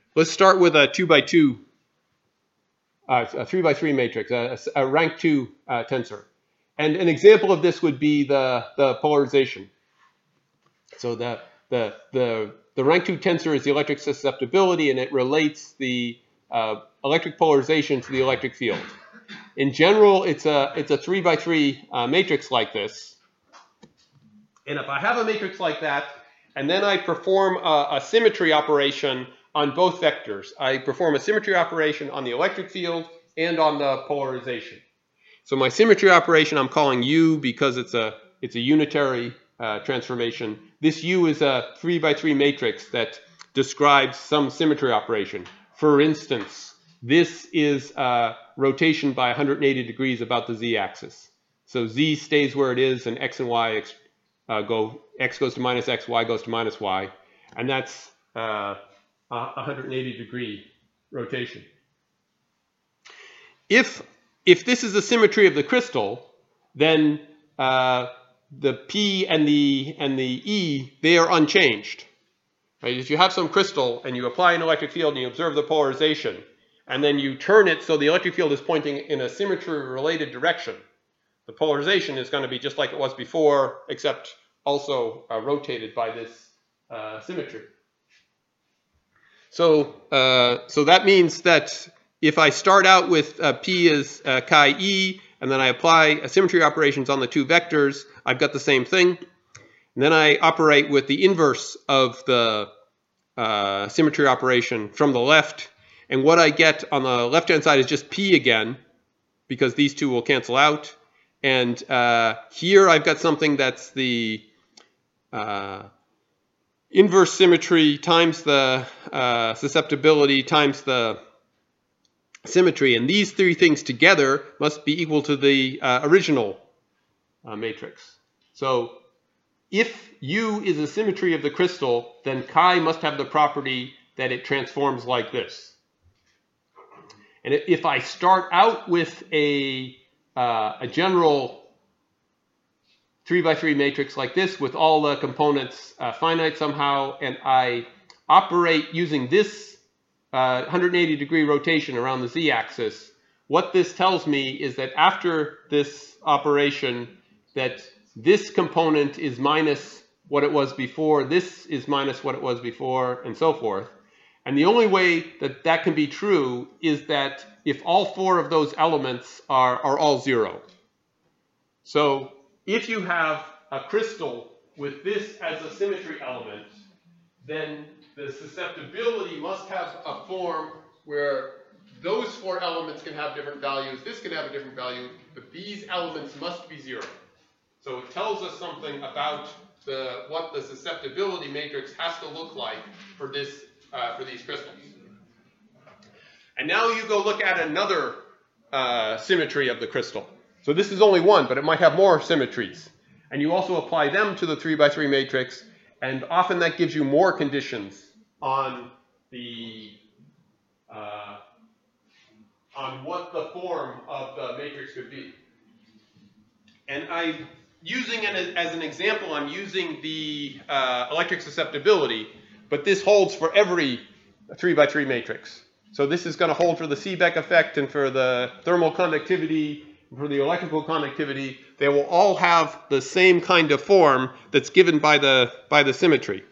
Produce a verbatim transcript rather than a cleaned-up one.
let's start with a two by two, uh, a three by three matrix, a, a rank two uh, tensor. And an example of this would be the, the polarization. So the, the, the, the rank two tensor is the electric susceptibility, and it relates the uh, electric polarization to the electric field. In general, it's a, it's a three by three uh, matrix like this. And if I have a matrix like that, and then I perform a, a symmetry operation on both vectors, I perform a symmetry operation on the electric field and on the polarization. So my symmetry operation I'm calling U because it's a, it's a unitary uh, transformation. This U is a three by three matrix that describes some symmetry operation. For instance, this is a rotation by one hundred eighty degrees about the z-axis. So z stays where it is, and x and y uh, go, x goes to minus x, y goes to minus y. And that's uh, a one hundred eighty degree rotation. If, if this is the symmetry of the crystal, then uh, the P and the, and the E, they are unchanged. Right? If you have some crystal and you apply an electric field and you observe the polarization, and then you turn it so the electric field is pointing in a symmetry-related direction, the polarization is going to be just like it was before, except also uh, rotated by this uh, symmetry. So, uh, so that means that if I start out with uh, P as uh, chi E, and then I apply symmetry operations on the two vectors, I've got the same thing. And then I operate with the inverse of the uh, symmetry operation from the left. And what I get on the left-hand side is just P again, because these two will cancel out. And uh, here I've got something that's the uh, inverse symmetry times the uh, susceptibility times the symmetry. And these three things together must be equal to the uh, original uh, matrix. So if U is a symmetry of the crystal, then chi must have the property that it transforms like this. And if I start out with a, uh, a general three by three matrix like this with all the components uh, finite somehow, and I operate using this uh, one hundred eighty degree rotation around the z-axis, what this tells me is that after this operation, that this component is minus what it was before, this is minus what it was before, and so forth. And the only way that that can be true is that if all four of those elements are, are all zero. So if you have a crystal with this as a symmetry element, then the susceptibility must have a form where those four elements can have different values, this can have a different value, but these elements must be zero. So it tells us something about the, what the susceptibility matrix has to look like for, this, uh, for these crystals. And now you go look at another uh, symmetry of the crystal. So this is only one, but it might have more symmetries. And you also apply them to the three by three matrix, and often that gives you more conditions on the uh, on what the form of the matrix could be. And I, using it as an example, I'm using the uh, electric susceptibility, but this holds for every three by three matrix. So this is going to hold for the Seebeck effect and for the thermal conductivity, for the electrical conductivity. They will all have the same kind of form that's given by the, by the symmetry.